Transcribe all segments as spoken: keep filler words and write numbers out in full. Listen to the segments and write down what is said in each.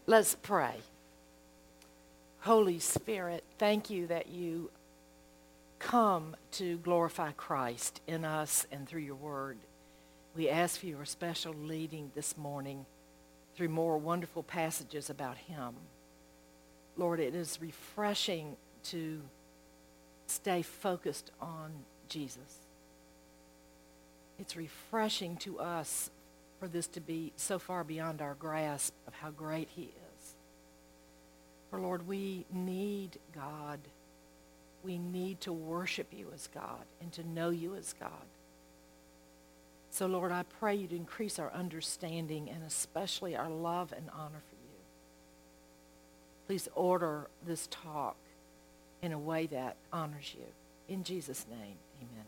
Let's pray. Holy Spirit, thank you that you come to glorify Christ in us and through your word. We ask for your special leading this morning through more wonderful passages about him. Lord, it is refreshing to stay focused on Jesus. It's refreshing to us for this to be so far beyond our grasp of how great he is. For Lord, we need God. We need to worship you as God and to know you as God. So Lord, I pray you to increase our understanding and especially our love and honor for you. Please order this talk in a way that honors you. In Jesus' name, amen.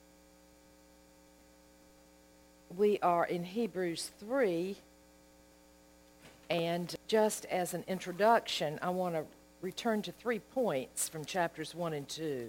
We are in Hebrews three, and just as an introduction, I want to return to three points from chapters one and two.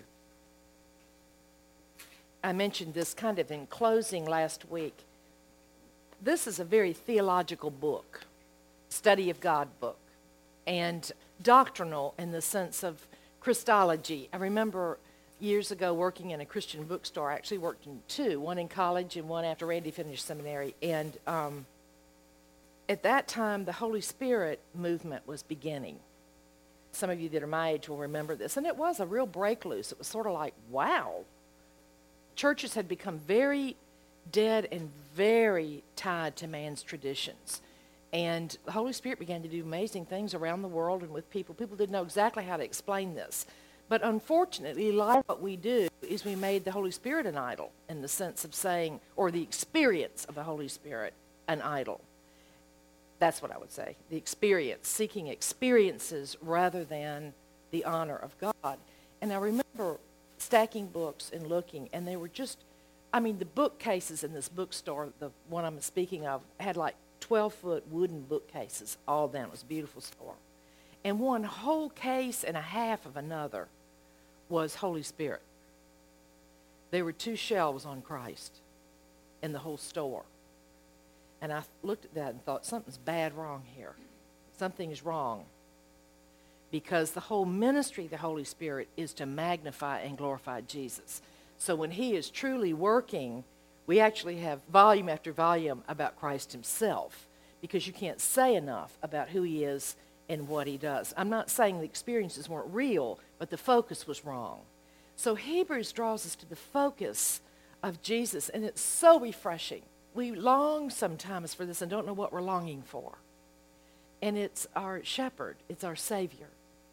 I mentioned this kind of in closing last week. This is a very theological book, study of God book, and doctrinal in the sense of Christology. I remember years ago working in a Christian bookstore. I actually worked in two, one in college and one after Randy finished seminary. And um, at that time, the Holy Spirit movement was beginning. Some of you that are my age will remember this. And it was a real break loose. It was sort of like, wow. Churches had become very dead and very tied to man's traditions. And the Holy Spirit began to do amazing things around the world and with people. People didn't know exactly how to explain this. But unfortunately, like what we do is we made the Holy Spirit an idol in the sense of saying, or the experience of the Holy Spirit an idol. That's what I would say, the experience, seeking experiences rather than the honor of God. And I remember stacking books and looking, and they were just, I mean, the bookcases in this bookstore, the one I'm speaking of, had like twelve-foot wooden bookcases all down. It was a beautiful store. And one whole case and a half of another was Holy Spirit. There were two shelves on Christ in the whole store. And I looked at that and thought, something's bad wrong here. Something is wrong. Because the whole ministry of the Holy Spirit is to magnify and glorify Jesus. So when he is truly working, we actually have volume after volume about Christ himself, because you can't say enough about who he is and what he does. I'm not saying the experiences weren't real, but the focus was wrong. So Hebrews draws us to the focus of Jesus, and it's so refreshing. We long sometimes for this and don't know what we're longing for. And it's our shepherd. It's our Savior.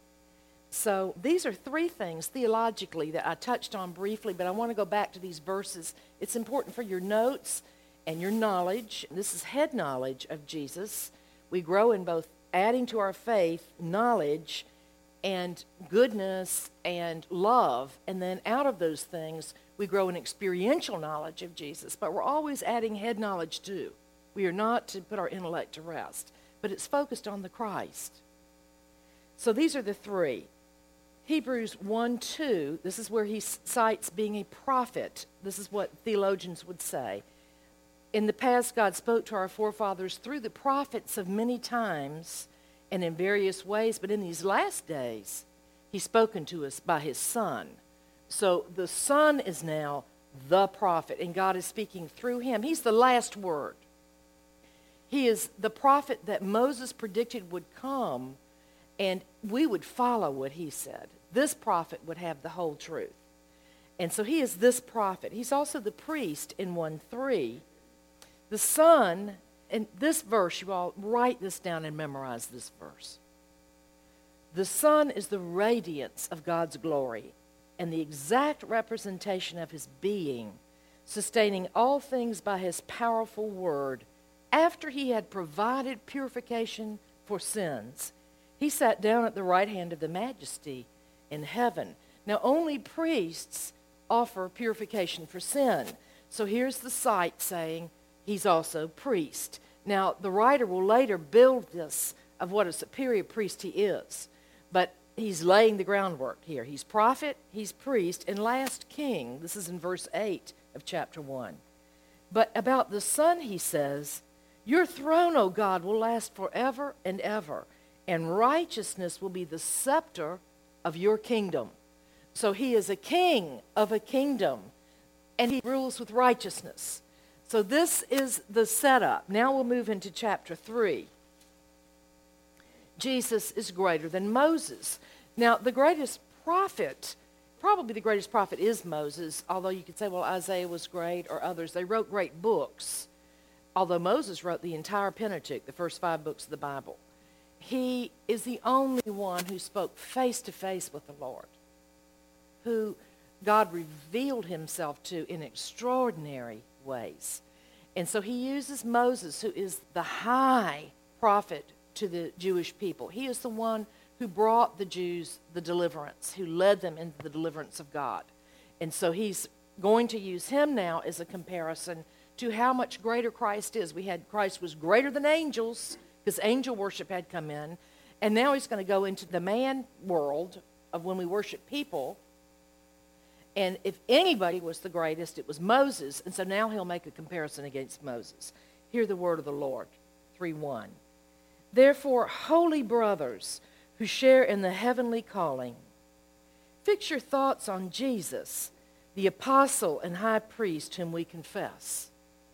So these are three things theologically that I touched on briefly, but I want to go back to these verses. It's important for your notes and your knowledge. This is head knowledge of Jesus. We grow in both adding to our faith knowledge and goodness and love, and then out of those things, we grow in experiential knowledge of Jesus. But we're always adding head knowledge too. We are not to put our intellect to rest, but it's focused on the Christ. So these are the three. Hebrews one two, this is where he cites being a prophet. This is what theologians would say. In the past, God spoke to our forefathers through the prophets of many times and in various ways, but in these last days, he's spoken to us by his Son. So the Son is now the prophet, and God is speaking through him. He's the last word. He is the prophet that Moses predicted would come, and we would follow what he said. This prophet would have the whole truth. And so he is this prophet. He's also the priest in one three. The Son, and this verse, you all write this down and memorize this verse. The Son is the radiance of God's glory and the exact representation of his being, sustaining all things by his powerful word. After he had provided purification for sins, he sat down at the right hand of the Majesty in heaven. Now, only priests offer purification for sin. So here's the site saying he's also priest. Now, the writer will later build this of what a superior priest he is. But he's laying the groundwork here. He's prophet, he's priest, and last king. This is in verse eight of chapter one. But about the Son, he says, your throne, O God, will last forever and ever. and righteousness will be the scepter of your kingdom. So he is a king of a kingdom, and he rules with righteousness. So this is the setup. Now we'll move into chapter three. Jesus is greater than Moses. Now, the greatest prophet, probably the greatest prophet is Moses, although you could say, well, Isaiah was great, or others. They wrote great books, although Moses wrote the entire Pentateuch, the first five books of the Bible. He is the only one who spoke face-to-face with the Lord, who God revealed himself to in extraordinary ways. And so he uses Moses, who is the high prophet to the Jewish people. He is the one who brought the Jews the deliverance, who led them into the deliverance of God. And so he's going to use him now as a comparison to how much greater Christ is. We had Christ was greater than angels, because angel worship had come in. And now he's going to go into the man world of when we worship people. And if anybody was the greatest, it was Moses. And so now he'll make a comparison against Moses. Hear the word of the Lord, three one. Therefore, holy brothers who share in the heavenly calling, fix your thoughts on Jesus, the apostle and high priest whom we confess.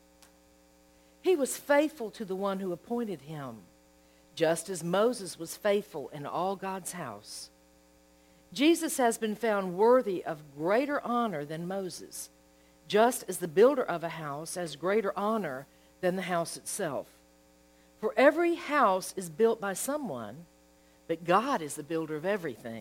He was faithful to the one who appointed him, just as Moses was faithful in all God's house. Jesus has been found worthy of greater honor than Moses, just as the builder of a house has greater honor than the house itself. For every house is built by someone, but God is the builder of everything.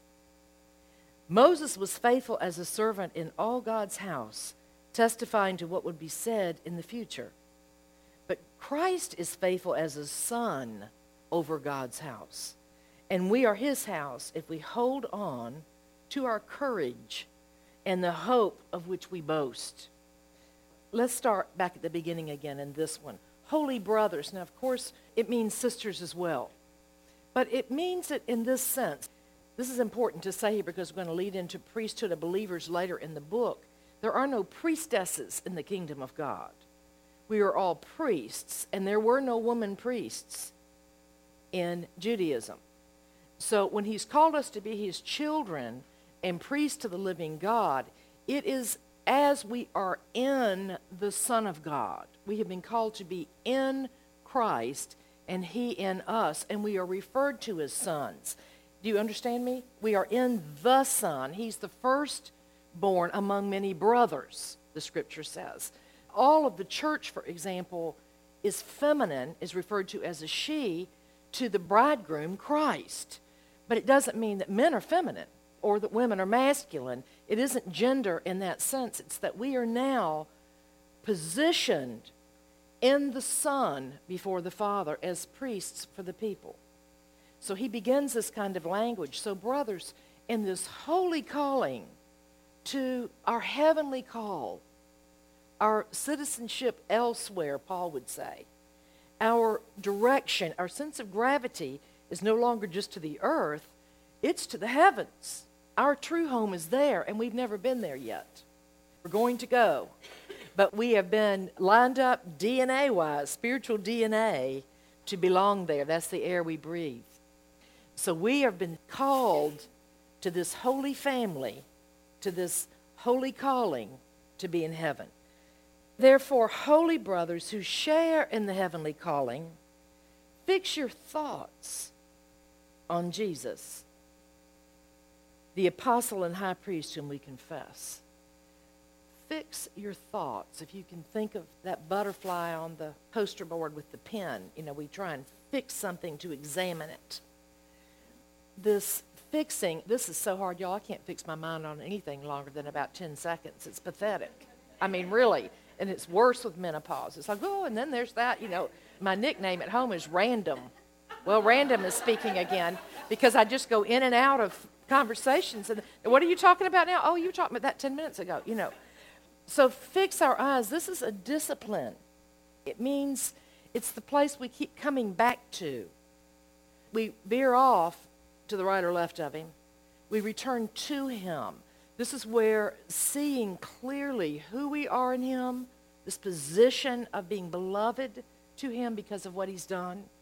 Moses was faithful as a servant in all God's house, testifying to what would be said in the future. But Christ is faithful as a son over God's house. And we are his house if we hold on to our courage and the hope of which we boast. Let's start back at the beginning again in this one. Holy brothers. Now, of course, it means sisters as well. But it means it in this sense. This is important to say here because we're going to lead into priesthood of believers later in the book. There are no priestesses in the kingdom of God. We are all priests, and there were no woman priests in Judaism. So when he's called us to be his children and priests to the living God, it is as we are in the Son of God. We have been called to be in Christ and he in us, and we are referred to as sons. Do you understand me? We are in the Son. He's the firstborn among many brothers, the scripture says. All of the church, for example, is feminine, is referred to as a she, to the bridegroom, Christ. But it doesn't mean that men are feminine or that women are masculine. It isn't gender in that sense. It's that we are now positioned in the Son before the Father as priests for the people. So he begins this kind of language. So brothers, in this holy calling to our heavenly call, our citizenship elsewhere, Paul would say, our direction, our sense of gravity is no longer just to the earth, it's to the heavens. Our true home is there, and we've never been there yet. We're going to go. But we have been lined up D N A-wise, spiritual D N A, to belong there. That's the air we breathe. So we have been called to this holy family, to this holy calling to be in heaven. Therefore, holy brothers who share in the heavenly calling, fix your thoughts on Jesus, the apostle and high priest whom we confess. Fix your thoughts. If you can think of that butterfly on the poster board with the pen, you know, we try and fix something to examine it. This fixing, this is so hard, y'all. I can't fix my mind on anything longer than about ten seconds. It's pathetic. I mean, really. And it's worse with menopause. It's like, oh, and then there's that. You know, my nickname at home is Random. Well, Random is speaking again because I just go in and out of conversations. And what are you talking about now? Oh, you were talking about that ten minutes ago, you know. So fix our eyes. This is a discipline. It means it's the place we keep coming back to. We veer off to the right or left of him. We return to him. This is where seeing clearly who we are in him, this position of being beloved to him because of what he's done,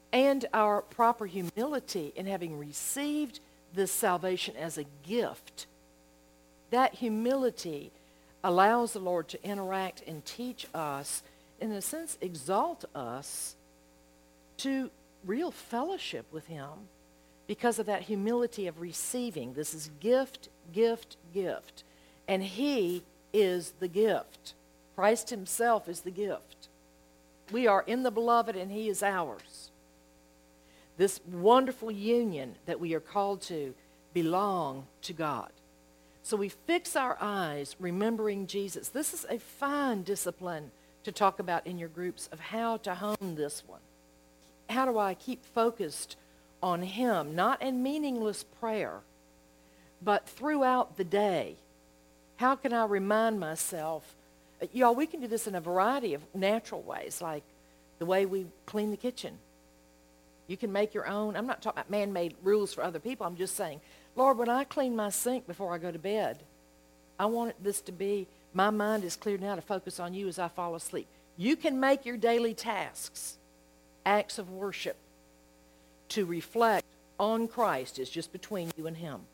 and our proper humility in having received this salvation as a gift. That humility allows the Lord to interact and teach us, in a sense, exalt us to real fellowship with Him because of that humility of receiving. This is gift, gift, gift. And He is the gift. Christ Himself is the gift. We are in the Beloved and He is ours. This wonderful union that we are called to belong to God. So we fix our eyes remembering Jesus. This is a fine discipline to talk about in your groups of how to hone this one. How do I keep focused on Him, not in meaningless prayer, but throughout the day? How can I remind myself? Y'all, we can do this in a variety of natural ways, like the way we clean the kitchen. You can make your own. I'm not talking about man-made rules for other people. I'm just saying, Lord, when I clean my sink before I go to bed, I want this to be, my mind is cleared now to focus on You as I fall asleep. You can make your daily tasks acts of worship to reflect on Christ. It's just between you and Him.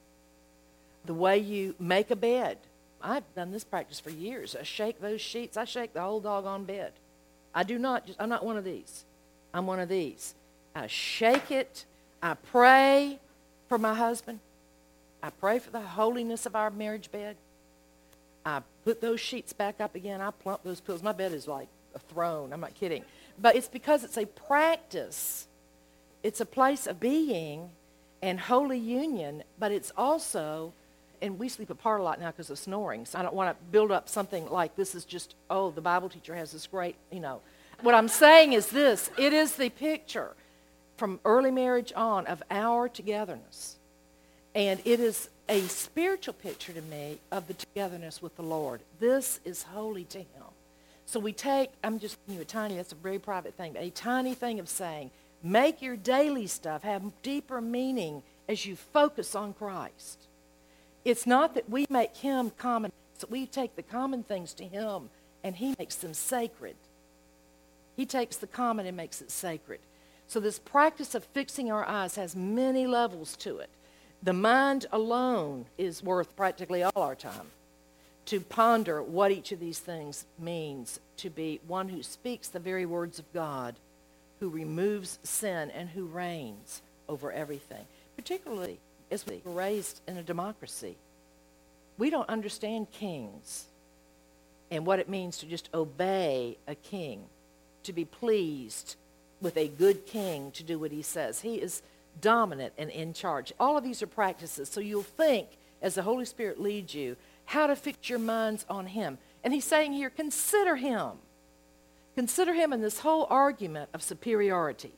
The way you make a bed. I've done this practice for years. I shake those sheets. I shake the whole doggone bed. I do not, just, I'm not one of these. I'm one of these. I shake it. I pray for my husband. I pray for the holiness of our marriage bed. I put those sheets back up again. I plump those pillows. My bed is like a throne. I'm not kidding. But it's because it's a practice. It's a place of being and holy union, but it's also, and we sleep apart a lot now because of snoring, so I don't want to build up something like this is just, oh, the Bible teacher has this great, you know. What I'm saying is this, it is the picture from early marriage on of our togetherness. And it is a spiritual picture to me of the togetherness with the Lord. This is holy to Him. So we take, I'm just giving you a tiny, that's a very private thing, but a tiny thing of saying, make your daily stuff have deeper meaning as you focus on Christ. It's not that we make Him common, it's that we take the common things to Him and He makes them sacred. He takes the common and makes it sacred. So this practice of fixing our eyes has many levels to it. The mind alone is worth practically all our time to ponder what each of these things means, to be one who speaks the very words of God, who removes sin, and who reigns over everything. Particularly as we were raised in a democracy. We don't understand kings and what it means to just obey a king, to be pleased with a good king to do what he says. He is dominant and in charge. All of these are practices. So you'll think, as the Holy Spirit leads you, how to fix your minds on Him. And He's saying here, consider Him. Consider Him in this whole argument of superiority.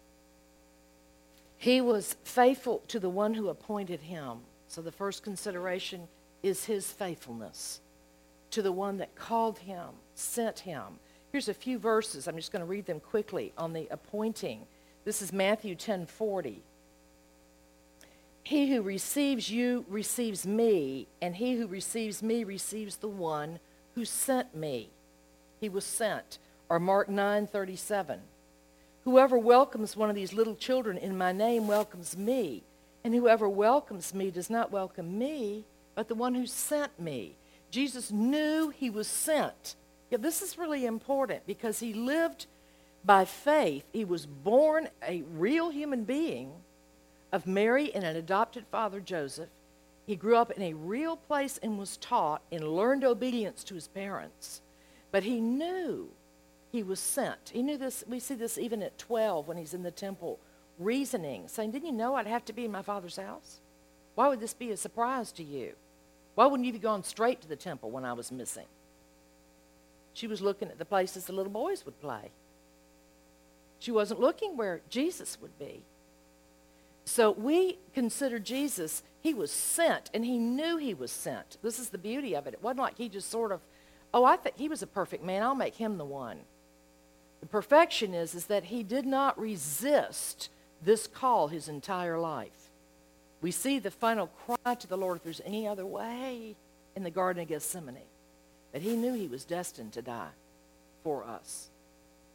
He was faithful to the one who appointed Him. So the first consideration is His faithfulness to the one that called Him, sent Him. Here's a few verses. I'm just going to read them quickly on the appointing. This is Matthew ten forty. He who receives you receives me, and he who receives me receives the one who sent me. He was sent. Or Mark nine thirty-seven. Whoever welcomes one of these little children in my name welcomes me, and whoever welcomes me does not welcome me, but the one who sent me. Jesus knew He was sent. Yeah, this is really important because He lived by faith. He was born a real human being of Mary and an adopted father, Joseph. He grew up in a real place and was taught and learned obedience to his parents. But he knew he was sent. He knew this. We see this even at twelve when he's in the temple reasoning, saying, didn't you know I'd have to be in my Father's house? Why would this be a surprise to you? Why wouldn't you have gone straight to the temple when I was missing? She was looking at the places the little boys would play. She wasn't looking where Jesus would be. So we consider Jesus, He was sent, and He knew He was sent. This is the beauty of it. It wasn't like He just sort of, oh, I think He was a perfect man. I'll make Him the one. The perfection is, is that He did not resist this call His entire life. We see the final cry to the Lord, if there's any other way, in the Garden of Gethsemane. That He knew He was destined to die for us.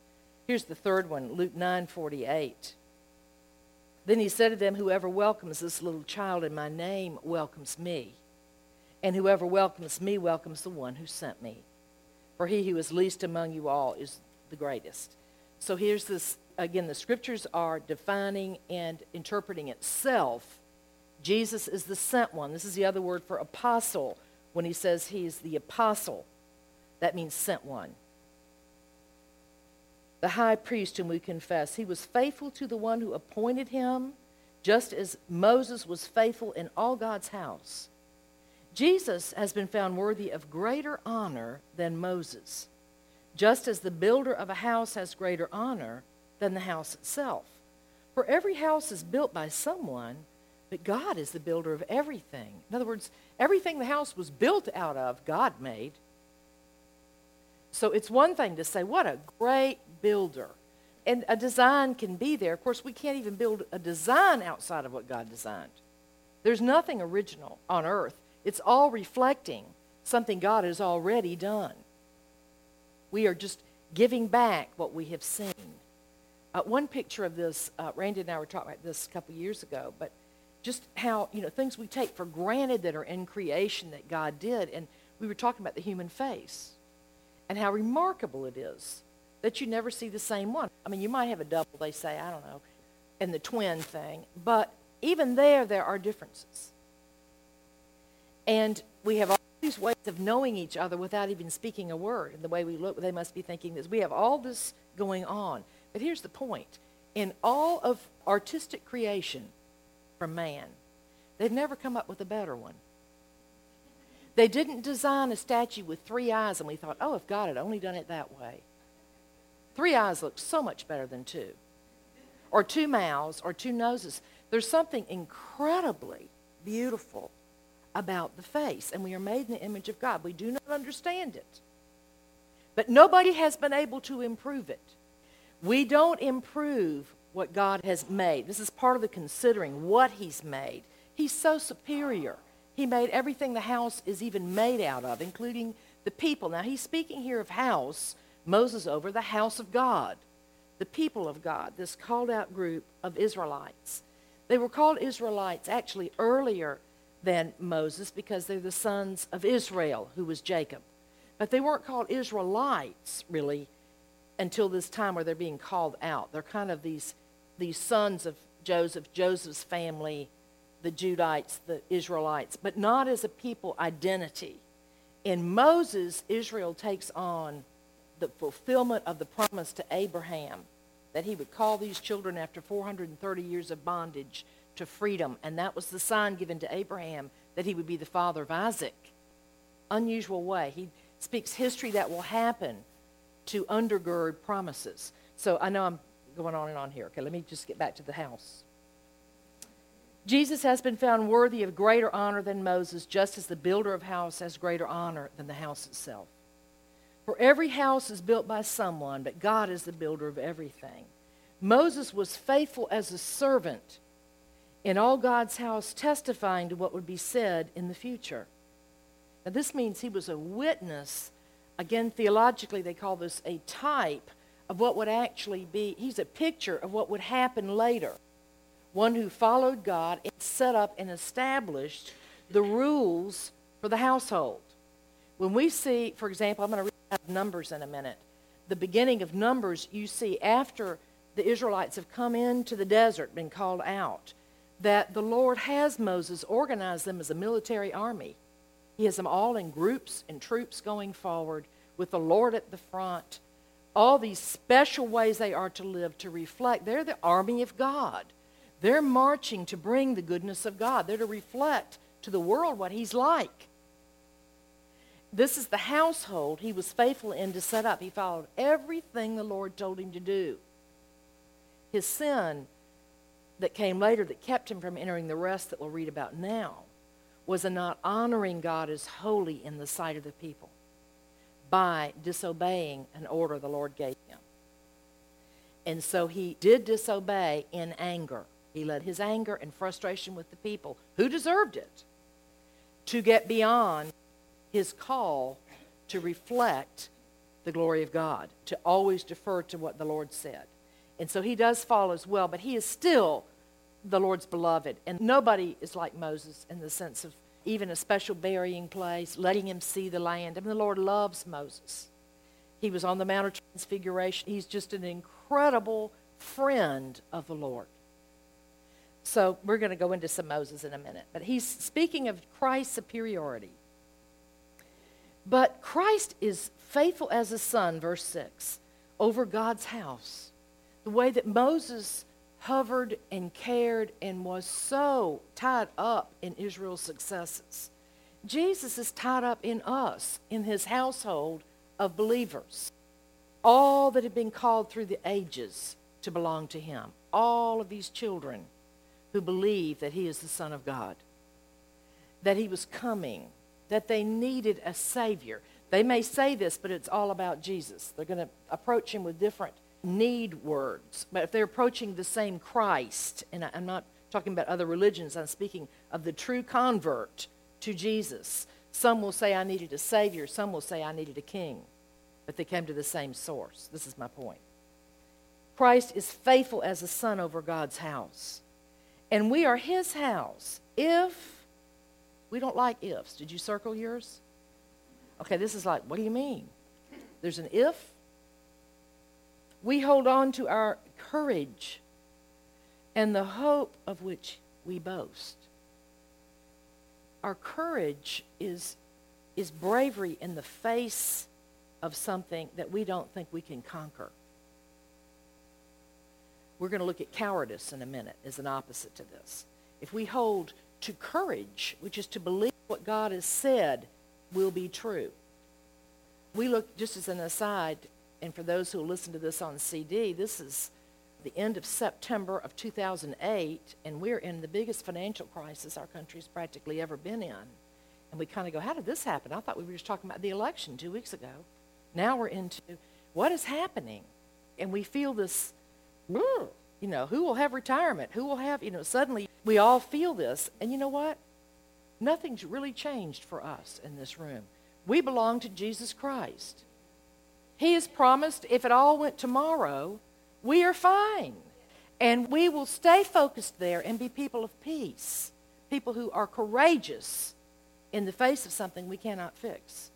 Here's the third one, Luke nine forty-eight. Then he said to them, whoever welcomes this little child in my name welcomes me. And whoever welcomes me welcomes the one who sent me. For he who is least among you all is the greatest. So here's this, again, the scriptures are defining and interpreting itself. Jesus is the sent one. This is the other word for apostle. When he says he is the apostle, that means sent one. The high priest whom we confess, he was faithful to the one who appointed him, just as Moses was faithful in all God's house. Jesus has been found worthy of greater honor than Moses, just as the builder of a house has greater honor than the house itself. For every house is built by someone, but God is the builder of everything. In other words, everything the house was built out of, God made. So it's one thing to say, what a great builder. And a design can be there. Of course, we can't even build a design outside of what God designed. There's nothing original on earth. It's all reflecting something God has already done. We are just giving back what we have seen. Uh, one picture of this, uh, Randy and I were talking about this a couple years ago, but just how, you know, things we take for granted that are in creation that God did. And we were talking about the human face and how remarkable it is that you never see the same one. I mean, you might have a double, they say, I don't know, and the twin thing, but even there, there are differences. And we have all these ways of knowing each other without even speaking a word. And the way we look, they must be thinking this. We have all this going on. But here's the point. In all of artistic creation from man, they've never come up with a better one. They didn't design a statue with three eyes and we thought, oh, if God had only done it that way. Three eyes looks so much better than two. Or two mouths or two noses. There's something incredibly beautiful about the face. And we are made in the image of God. We do not understand it. But nobody has been able to improve it. We don't improve what God has made. This is part of the considering what he's made. He's so superior. He made everything the house is even made out of, including the people. Now, he's speaking here of house, Moses over, the house of God, the people of God, this called out group of Israelites. They were called Israelites actually earlier than Moses because they're the sons of Israel, who was Jacob. But they weren't called Israelites, really, until this time where they're being called out. They're kind of these, these sons of Joseph, Joseph's family, the Judites, the Israelites, but not as a people identity. In Moses, Israel takes on the fulfillment of the promise to Abraham that he would call these children after four hundred thirty years of bondage to freedom. And that was the sign given to Abraham that he would be the father of Isaac. Unusual way. He speaks history that will happen to undergird promises. So I know I'm going on and on here. Okay, let me just get back to the house. Jesus has been found worthy of greater honor than Moses, just as the builder of house has greater honor than the house itself. For every house is built by someone, but God is the builder of everything. Moses was faithful as a servant in all God's house, testifying to what would be said in the future. Now, this means he was a witness. Again, theologically, they call this a type of what would actually be. He's a picture of what would happen later. One who followed God and set up and established the rules for the household. When we see, for example, I'm going to read out Numbers in a minute. The beginning of Numbers, you see after the Israelites have come into the desert, been called out, that the Lord has Moses organize them as a military army. He has them all in groups and troops going forward with the Lord at the front. All these special ways they are to live to reflect. They're the army of God. They're marching to bring the goodness of God. They're to reflect to the world what he's like. This is the household he was faithful in to set up. He followed everything the Lord told him to do. His sin that came later that kept him from entering the rest that we'll read about now was in not honoring God as holy in the sight of the people by disobeying an order the Lord gave him. And so he did disobey in anger. He let his anger and frustration with the people, who deserved it, to get beyond his call to reflect the glory of God, to always defer to what the Lord said. And so he does fall as well, but he is still the Lord's beloved. And nobody is like Moses in the sense of even a special burying place, letting him see the land. I mean, the Lord loves Moses. He was on the Mount of Transfiguration. He's just an incredible friend of the Lord. So we're going to go into some Moses in a minute. But he's speaking of Christ's superiority. But Christ is faithful as a son, verse six, over God's house. The way that Moses hovered and cared and was so tied up in Israel's successes. Jesus is tied up in us, in his household of believers. All that have been called through the ages to belong to him. All of these children who believe that he is the Son of God. That he was coming. That they needed a Savior. They may say this, but it's all about Jesus. They're going to approach him with different need words. But if they're approaching the same Christ, and I'm not talking about other religions, I'm speaking of the true convert to Jesus. Some will say I needed a Savior. Some will say I needed a king. But they came to the same source. This is my point. Christ is faithful as a son over God's house. And we are his house if, we don't like ifs. Did you circle yours? Okay, this is like, what do you mean? There's an if. We hold on to our courage and the hope of which we boast. Our courage is, is bravery in the face of something that we don't think we can conquer. We're going to look at cowardice in a minute as an opposite to this. If we hold to courage, which is to believe what God has said will be true. We look, just as an aside, and for those who will listen to this on C D, this is the end of September of two thousand eight, and we're in the biggest financial crisis our country's practically ever been in. And we kind of go, how did this happen? I thought we were just talking about the election two weeks ago. Now we're into what is happening. And we feel this, you know, who will have retirement? Who will have, you know, suddenly we all feel this. And you know what? Nothing's really changed for us in this room. We belong to Jesus Christ. He has promised if it all went tomorrow, we are fine. And we will stay focused there and be people of peace. People who are courageous in the face of something we cannot fix.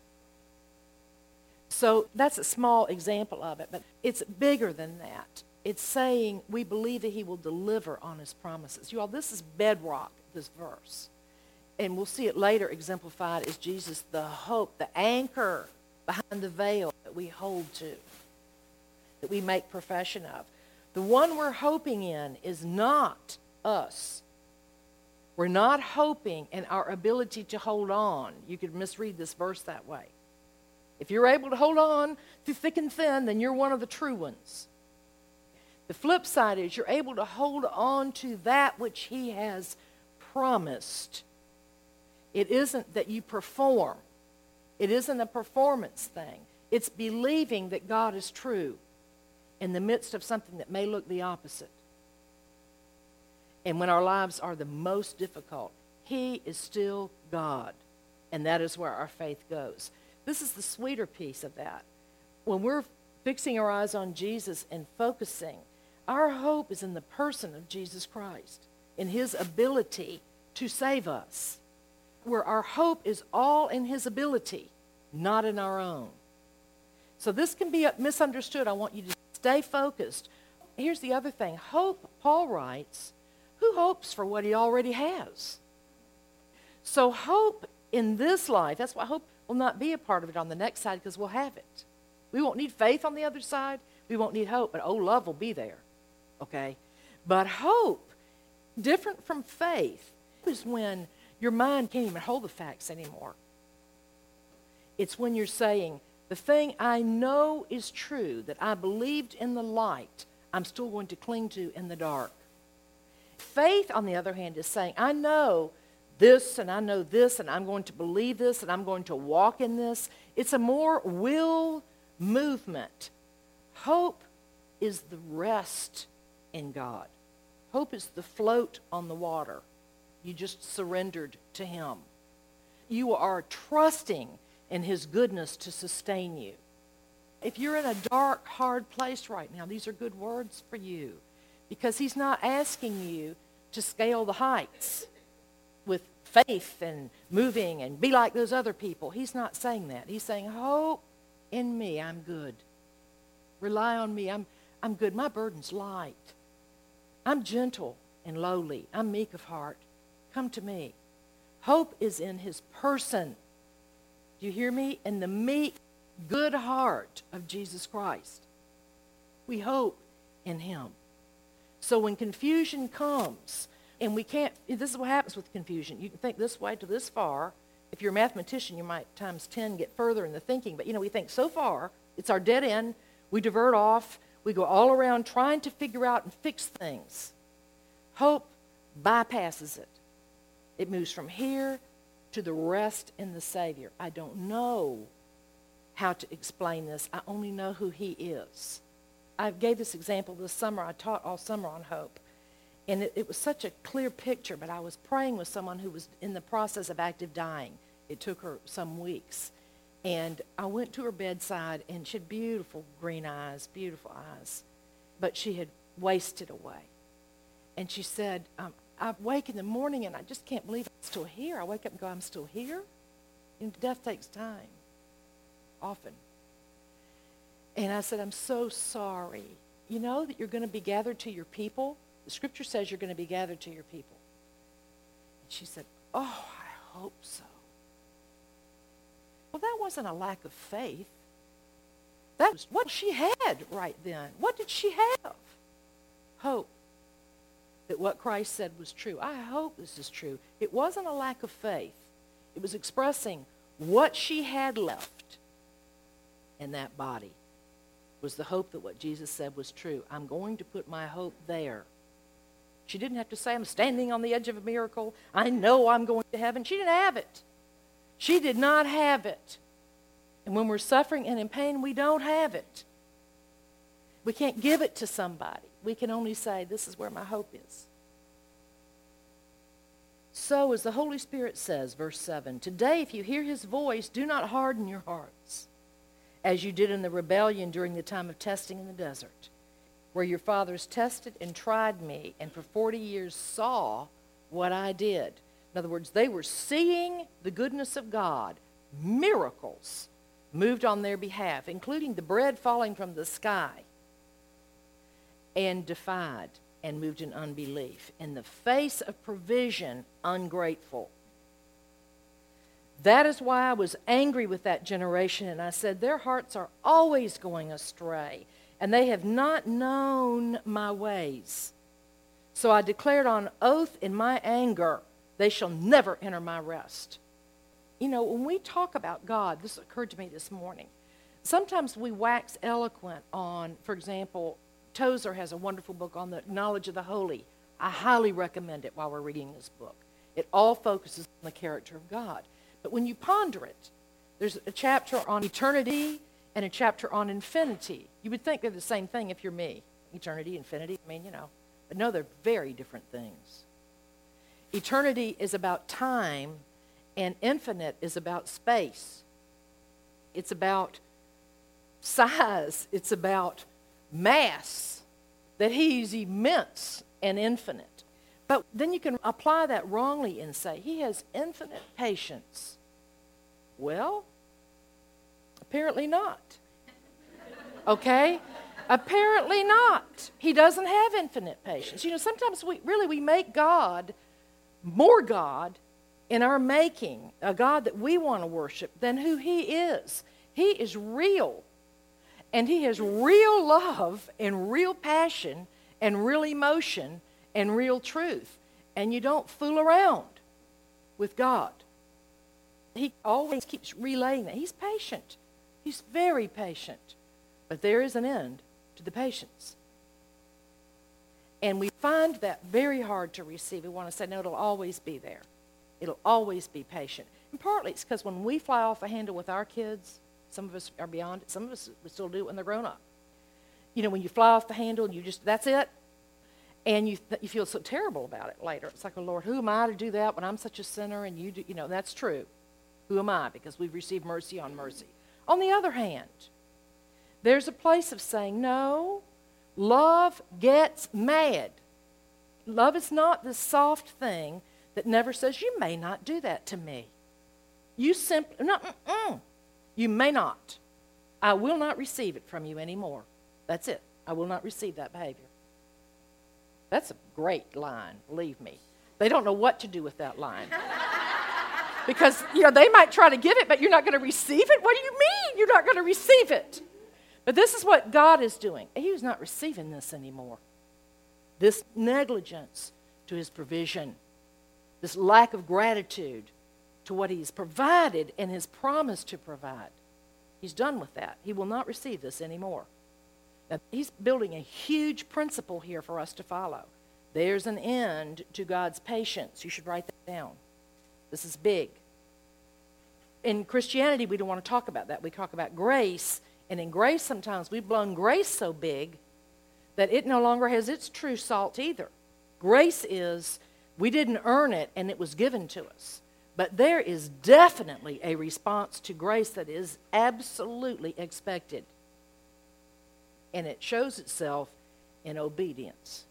So that's a small example of it, but it's bigger than that. It's saying we believe that he will deliver on his promises. You all, this is bedrock, this verse. And we'll see it later exemplified as Jesus, the hope, the anchor behind the veil that we hold to, that we make profession of. The one we're hoping in is not us. We're not hoping in our ability to hold on. You could misread this verse that way. If you're able to hold on through thick and thin, then you're one of the true ones. The flip side is you're able to hold on to that which he has promised. It isn't that you perform. It isn't a performance thing. It's believing that God is true in the midst of something that may look the opposite. And when our lives are the most difficult, he is still God. And that is where our faith goes. This is the sweeter piece of that. When we're fixing our eyes on Jesus and focusing, our hope is in the person of Jesus Christ, in his ability to save us. Where our hope is all in his ability, not in our own. So this can be misunderstood. I want you to stay focused. Here's the other thing. Hope, Paul writes, who hopes for what he already has? So hope in this life, that's why hope will not be a part of it on the next side, because we'll have it. We won't need faith on the other side. We won't need hope, but oh, love will be there. Okay? But hope, different from faith, is when your mind can't even hold the facts anymore. It's when you're saying, the thing I know is true, that I believed in the light, I'm still going to cling to in the dark. Faith, on the other hand, is saying, I know this and I know this and I'm going to believe this and I'm going to walk in this. It's a more will movement. Hope is the rest in God. Hope is the float on the water. You just surrendered to him. You are trusting in his goodness to sustain you. If you're in a dark, hard place right now, these are good words for you, because he's not asking you to scale the heights with faith and moving and be like those other people. He's not saying that. He's saying, hope in me, I'm good. Rely on me, I'm, I'm good. My burden's light. I'm gentle and lowly. I'm meek of heart. Come to me. Hope is in his person. Do you hear me? In the meek, good heart of Jesus Christ. We hope in him. So when confusion comes, and we can't, this is what happens with confusion. You can think this way to this far. If you're a mathematician, you might times ten get further in the thinking. But, you know, we think so far, it's our dead end. We divert off. We go all around trying to figure out and fix things. Hope bypasses it. It moves from here to the rest in the Savior. I don't know how to explain this. I only know who he is. I gave this example this summer. I taught all summer on hope. And it, it was such a clear picture, but I was praying with someone who was in the process of active dying. It took her some weeks. And I went to her bedside, and she had beautiful green eyes, beautiful eyes. But she had wasted away. And she said, um, I wake in the morning, and I just can't believe I'm still here. I wake up and go, I'm still here? And death takes time, often. And I said, I'm so sorry. You know that you're going to be gathered to your people? The scripture says you're going to be gathered to your people. And she said, oh, I hope so. Well, that wasn't a lack of faith. That was what she had right then. What did she have? Hope that what Christ said was true. I hope this is true. It wasn't a lack of faith. It was expressing what she had left in that body was the hope that what Jesus said was true. I'm going to put my hope there. She didn't have to say, I'm standing on the edge of a miracle. I know I'm going to heaven. She didn't have it. She did not have it. And when we're suffering and in pain, we don't have it. We can't give it to somebody. We can only say, this is where my hope is. So, as the Holy Spirit says, verse seven, today if you hear his voice, do not harden your hearts, as you did in the rebellion during the time of testing in the desert, where your fathers tested and tried me, and for forty years saw what I did. In other words, they were seeing the goodness of God. Miracles moved on their behalf, including the bread falling from the sky, and defied and moved in unbelief. In the face of provision, ungrateful. That is why I was angry with that generation, and I said, their hearts are always going astray, and they have not known my ways. So I declared on oath in my anger, they shall never enter my rest. You know, when we talk about God, this occurred to me this morning. Sometimes we wax eloquent on, for example, Tozer has a wonderful book on the knowledge of the holy. I highly recommend it while we're reading this book. It all focuses on the character of God. But when you ponder it, there's a chapter on eternity and a chapter on infinity. You would think they're the same thing if you're me. Eternity, infinity, I mean, you know. But no, they're very different things. Eternity is about time, and infinite is about space. It's about size. It's about mass, that he's immense and infinite. But then you can apply that wrongly and say, he has infinite patience. Well, apparently not. Okay? Apparently not. He doesn't have infinite patience. You know, sometimes we really we make God more God in our making, a God that we want to worship, than who he is. He is real. And he has real love and real passion and real emotion and real truth. And you don't fool around with God. He always keeps relaying that. He's patient. He's very patient. But there is an end to the patience. And we find that very hard to receive. We want to say, no, it'll always be there. It'll always be patient. And partly it's because when we fly off the handle with our kids, some of us are beyond it. Some of us will still do it when they're grown up. You know, when you fly off the handle and you just, that's it. And you th- you feel so terrible about it later. It's like, oh, Lord, who am I to do that when I'm such a sinner and you do, you know, that's true. Who am I? Because we've received mercy on mercy. On the other hand, There's a place of saying, no, love gets mad. Love is not this soft thing that never says, you may not do that to me. You simply, no, mm-mm. You may not. I will not receive it from you anymore. That's it. I will not receive that behavior. That's a great line, believe me. They don't know what to do with that line. Because, you know, they might try to give it, but you're not going to receive it? What do you mean you're not going to receive it? But this is what God is doing. He's not receiving this anymore. This negligence to his provision, this lack of gratitude to what he's provided and his promise to provide. He's done with that. He will not receive this anymore. Now, he's building a huge principle here for us to follow. There's an end to God's patience. You should write that down. This is big. In Christianity, we don't want to talk about that. We talk about grace. And in grace, sometimes we've blown grace so big that it no longer has its true salt either. Grace is, we didn't earn it and it was given to us. But there is definitely a response to grace that is absolutely expected. And it shows itself in obedience.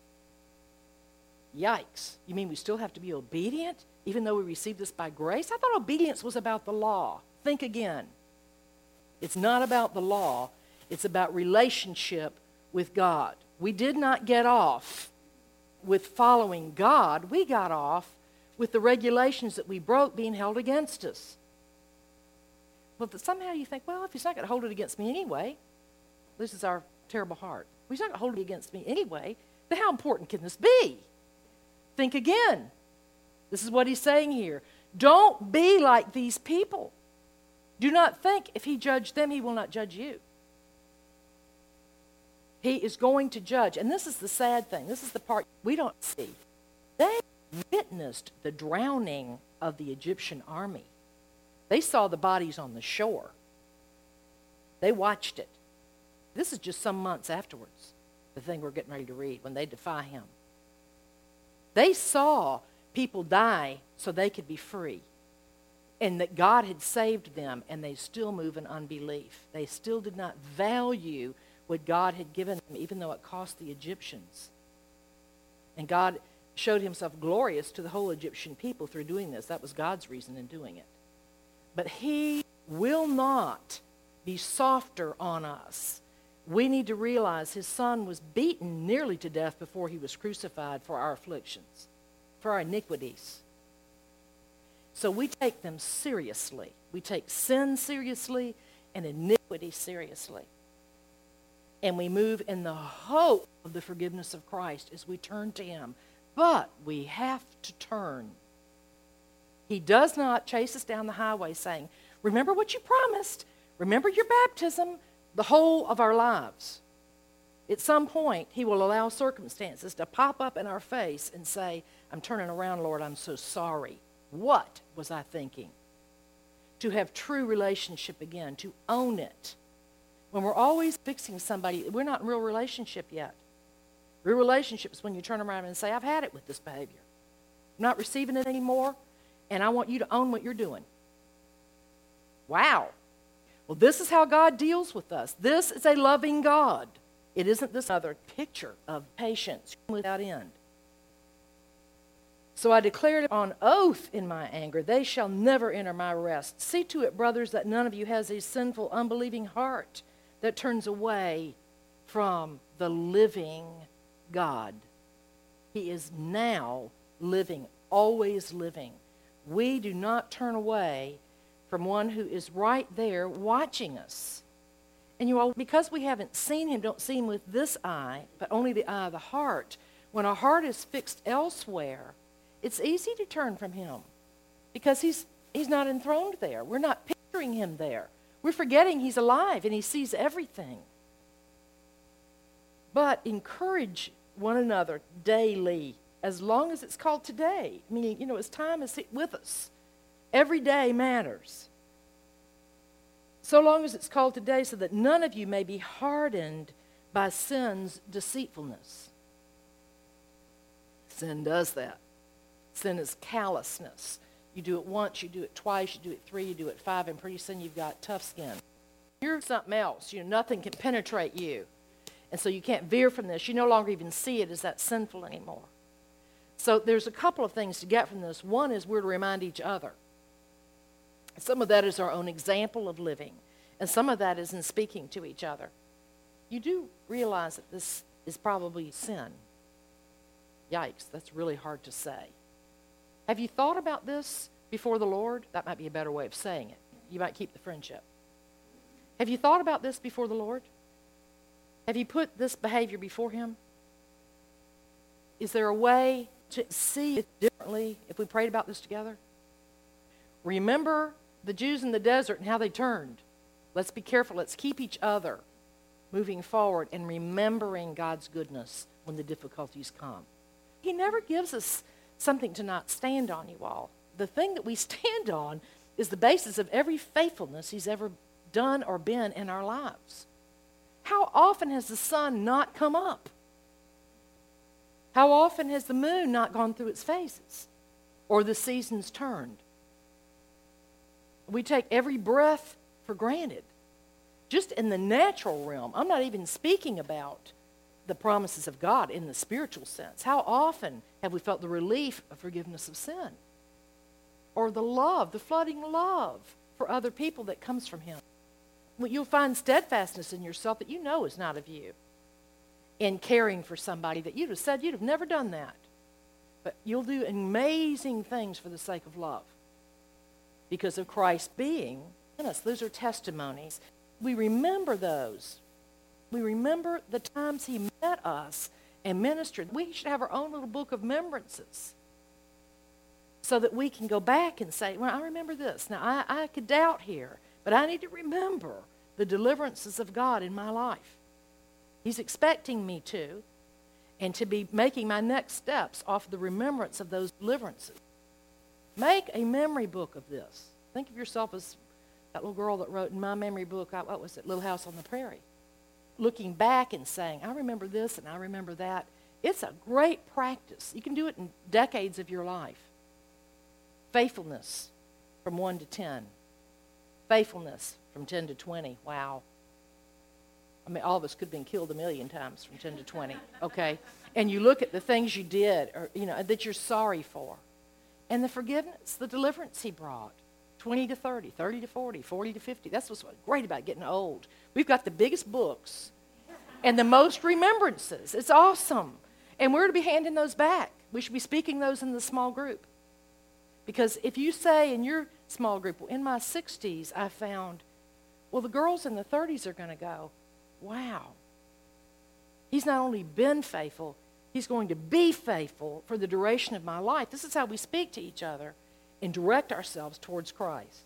Yikes. You mean we still have to be obedient even though we received this by grace? I thought obedience was about the law. Think again. It's not about the law. It's about relationship with God. We did not get off with following God. We got off with the regulations that we broke being held against us. Well, but somehow you think, well, if he's not going to hold it against me anyway, this is our terrible heart. Well, he's not going to hold it against me anyway, then how important can this be? Think again. This is what he's saying here. Don't be like these people. Do not think if he judged them, he will not judge you. He is going to judge. And this is the sad thing. This is the part we don't see. They witnessed the drowning of the Egyptian army. They saw the bodies on the shore. They watched it. This is just some months afterwards, the thing we're getting ready to read, when they defy him. They saw people die so they could be free, and that God had saved them, and they still move in unbelief. They still did not value what God had given them, even though it cost the Egyptians. And God showed himself glorious to the whole Egyptian people through doing this. That was God's reason in doing it. But he will not be softer on us. We need to realize his son was beaten nearly to death before he was crucified for our afflictions, for our iniquities. So we take them seriously. We take sin seriously and iniquity seriously. And we move in the hope of the forgiveness of Christ as we turn to him. But we have to turn. He does not chase us down the highway saying, remember what you promised. Remember your baptism. The whole of our lives. At some point, he will allow circumstances to pop up in our face and say, I'm turning around, Lord, I'm so sorry. What was I thinking? To have true relationship again, to own it. When we're always fixing somebody, we're not in real relationship yet. Real relationship is when you turn around and say, I've had it with this behavior. I'm not receiving it anymore, and I want you to own what you're doing. Wow. Well, this is how God deals with us. This is a loving God. It isn't this other picture of patience without end. So I declared on oath in my anger, they shall never enter my rest. See to it, brothers, that none of you has a sinful, unbelieving heart that turns away from the living God. He is now living, always living. We do not turn away from one who is right there watching us. And you all, because we haven't seen him, don't see him with this eye, but only the eye of the heart. When our heart is fixed elsewhere, it's easy to turn from him because he's, he's not enthroned there. We're not picturing him there. We're forgetting he's alive and he sees everything. But encourage one another daily, as long as it's called today. I mean, you know, as time is with us. Every day matters. So long as it's called today, so that none of you may be hardened by sin's deceitfulness. Sin does that. Sin is callousness. You do it once, you do it twice, you do it three, you do it five, and pretty soon you've got tough skin. You're something else. You know, nothing can penetrate you. And so you can't veer from this. You no longer even see it as that sinful anymore. So there's a couple of things to get from this. One is we're to remind each other. Some of that is our own example of living. And some of that is in speaking to each other. You do realize that this is probably sin. Yikes, that's really hard to say. Have you thought about this before the Lord? That might be a better way of saying it. You might keep the friendship. Have you thought about this before the Lord? Have you put this behavior before Him? Is there a way to see it differently if we prayed about this together? Remember the Jews in the desert and how they turned. Let's be careful. Let's keep each other moving forward and remembering God's goodness when the difficulties come. He never gives us something to not stand on, you all. The thing that we stand on is the basis of every faithfulness He's ever done or been in our lives. How often has the sun not come up? How often has the moon not gone through its phases? Or the seasons turned? We take every breath for granted. Just in the natural realm. I'm not even speaking about the promises of God in the spiritual sense. How often have we felt the relief of forgiveness of sin? Or the love, the flooding love for other people that comes from Him. Well, you'll find steadfastness in yourself that you know is not of you. In caring for somebody that you'd have said you'd have never done that. But you'll do amazing things for the sake of love. Because of Christ being in us. Those are testimonies. We remember those. We remember the times He met us and ministered. We should have our own little book of remembrances so that we can go back and say, well, I remember this. Now, I, I could doubt here, but I need to remember the deliverances of God in my life. He's expecting me to, and to be making my next steps off the remembrance of those deliverances. Make a memory book of this. Think of yourself as that little girl that wrote in my memory book, what was it, Little House on the Prairie. Looking back and saying, I remember this and I remember that. It's a great practice. You can do it in decades of your life. Faithfulness from one to ten. Faithfulness from ten to twenty. Wow. I mean, all of us could have been killed a million times from ten to twenty, okay? And you look at the things you did, or you know, that you're sorry for. And the forgiveness, the deliverance He brought. twenty to thirty, thirty to forty, forty to fifty. That's what's great about getting old. We've got the biggest books and the most remembrances. It's awesome. And we're to be handing those back. We should be speaking those in the small group. Because if you say in your small group, well, in my sixties, I found, well, the girls in the thirties are going to go, wow. He's not only been faithful, He's going to be faithful for the duration of my life. This is how we speak to each other and direct ourselves towards Christ.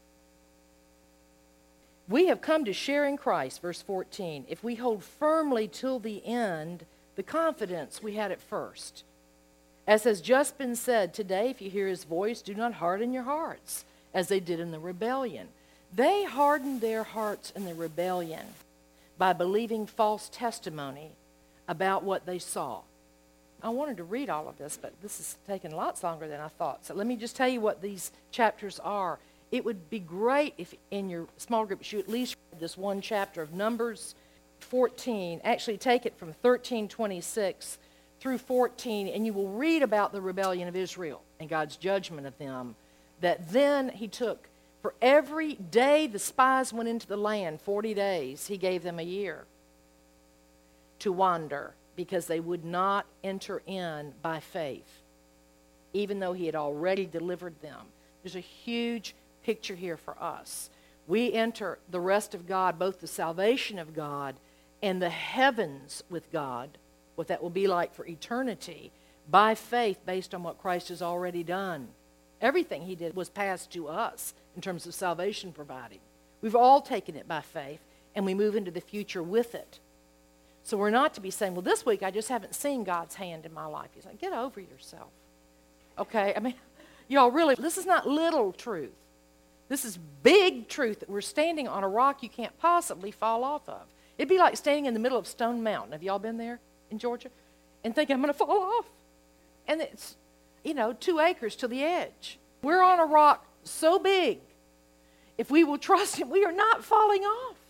We have come to share in Christ, verse fourteen, if we hold firmly till the end the confidence we had at first. As has just been said, today, if you hear His voice, do not harden your hearts, as they did in the rebellion. They hardened their hearts in the rebellion by believing false testimony about what they saw. I wanted to read all of this, but this is taking lots longer than I thought. So let me just tell you what these chapters are. It would be great if in your small groups you at least read this one chapter of Numbers fourteen. Actually, take it from thirteen twenty-six through fourteen, and you will read about the rebellion of Israel and God's judgment of them. That then He took, for every day the spies went into the land, forty days, He gave them a year to wander, because they would not enter in by faith, even though He had already delivered them. There's a huge picture here for us. We enter the rest of God, both the salvation of God and the heavens with God, what that will be like for eternity, by faith based on what Christ has already done. Everything He did was passed to us in terms of salvation providing. We've all taken it by faith, and we move into the future with it. So we're not to be saying, well, this week I just haven't seen God's hand in my life. He's like, get over yourself. Okay? I mean, y'all really, this is not little truth. This is big truth that we're standing on a rock you can't possibly fall off of. It'd be like standing in the middle of Stone Mountain. Have y'all been there in Georgia? And thinking, I'm going to fall off. And it's, you know, two acres to the edge. We're on a rock so big. If we will trust Him, we are not falling off.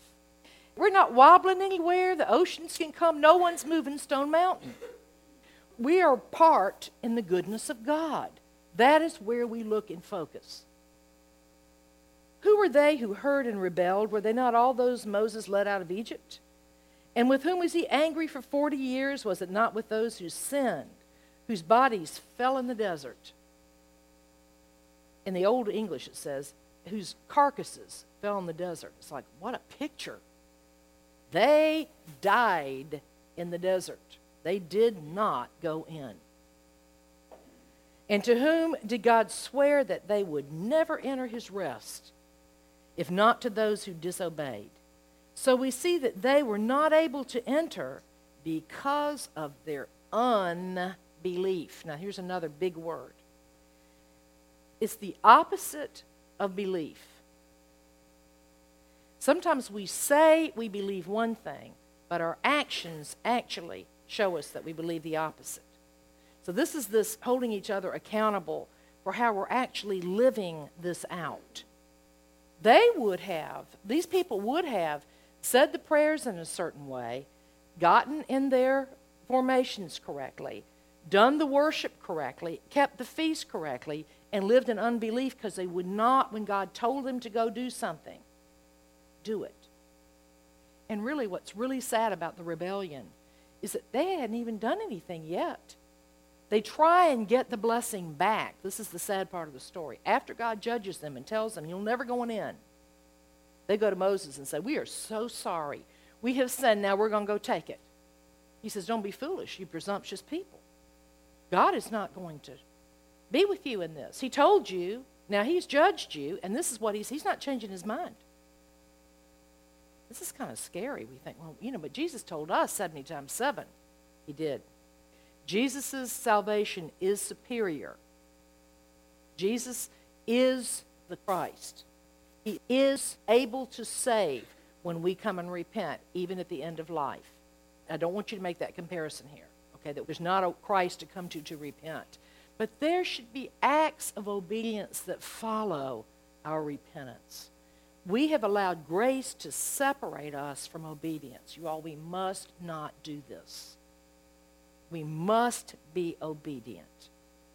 We're not wobbling anywhere. The oceans can come. No one's moving Stone Mountain. We are part in the goodness of God. That is where we look and focus. Who were they who heard and rebelled? Were they not all those Moses led out of Egypt? And with whom was he angry for forty years? Was it not with those who sinned, whose bodies fell in the desert? In the Old English it says, whose carcasses fell in the desert. It's like, what a picture. They died in the desert. They did not go in. And to whom did God swear that they would never enter his rest, if not to those who disobeyed? So we see that they were not able to enter because of their unbelief. Now here's another big word. It's the opposite of belief. Sometimes we say we believe one thing, but our actions actually show us that we believe the opposite. So this is this holding each other accountable for how we're actually living this out. They would have, these people would have said the prayers in a certain way, gotten in their formations correctly, done the worship correctly, kept the feast correctly, and lived in unbelief because they would not, when God told them to go do something, do it. And really what's really sad about the rebellion is that they hadn't even done anything yet. They try and get the blessing back. This is the sad part of the story. After God judges them and tells them, you'll never go in, they go to Moses and say, we are so sorry. We have sinned, now we're going to go take it. He says, don't be foolish, you presumptuous people. God is not going to be with you in this. He told you, now he's judged you, and this is what he's, he's not changing his mind. This is kind of scary. We think, well, you know, but Jesus told us seventy times seven. He did. Jesus' salvation is superior. Jesus is the Christ. He is able to save when we come and repent, even at the end of life. I don't want you to make that comparison here, okay, that there's not a Christ to come to to repent. But there should be acts of obedience that follow our repentance. We have allowed grace to separate us from obedience. You all, we must not do this. We must be obedient.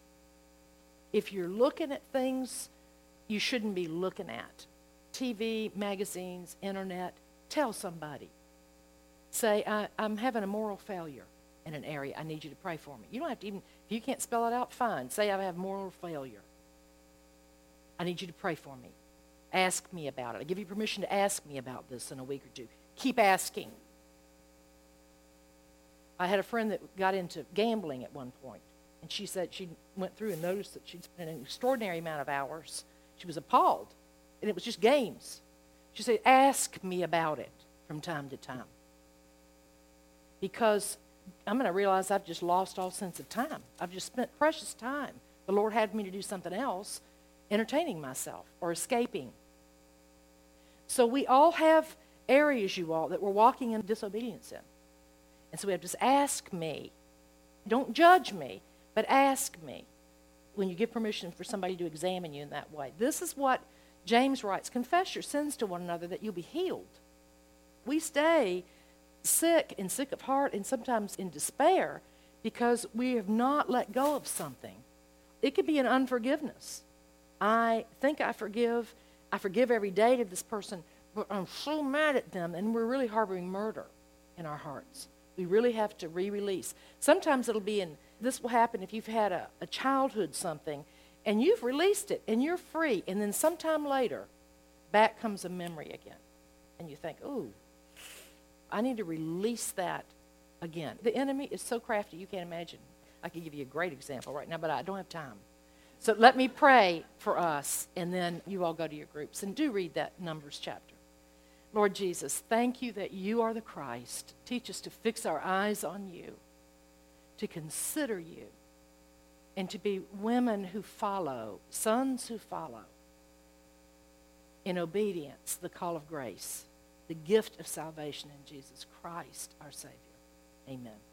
If you're looking at things you shouldn't be looking at, T V, magazines, internet, tell somebody. Say, I, I'm having a moral failure in an area. I need you to pray for me. You don't have to even, if you can't spell it out, fine. Say, I have moral failure. I need you to pray for me. Ask me about it. I give you permission to ask me about this in a week or two. Keep asking. I had a friend that got into gambling at one point, and she said she went through and noticed that she'd spent an extraordinary amount of hours. She was appalled, and it was just games. She said, ask me about it from time to time, because I'm going to realize I've just lost all sense of time. I've just spent precious time. The Lord had me to do something else, entertaining myself or escaping. So we all have areas, you all, that we're walking in disobedience in. And so we have to just ask me. Don't judge me, but ask me when you give permission for somebody to examine you in that way. This is what James writes. Confess your sins to one another that you'll be healed. We stay sick and sick of heart and sometimes in despair because we have not let go of something. It could be an unforgiveness. I think I forgive. I forgive every day to this person, but I'm so mad at them, and we're really harboring murder in our hearts. We really have to re-release. Sometimes it'll be in, this will happen if you've had a, a childhood something, and you've released it, and you're free, and then sometime later, back comes a memory again. And you think, ooh, I need to release that again. The enemy is so crafty, you can't imagine. I could give you a great example right now, but I don't have time. So let me pray for us, and then you all go to your groups. And do read that Numbers chapter. Lord Jesus, thank you that you are the Christ. Teach us to fix our eyes on you, to consider you, and to be women who follow, sons who follow, in obedience, the call of grace, the gift of salvation in Jesus Christ, our Savior. Amen.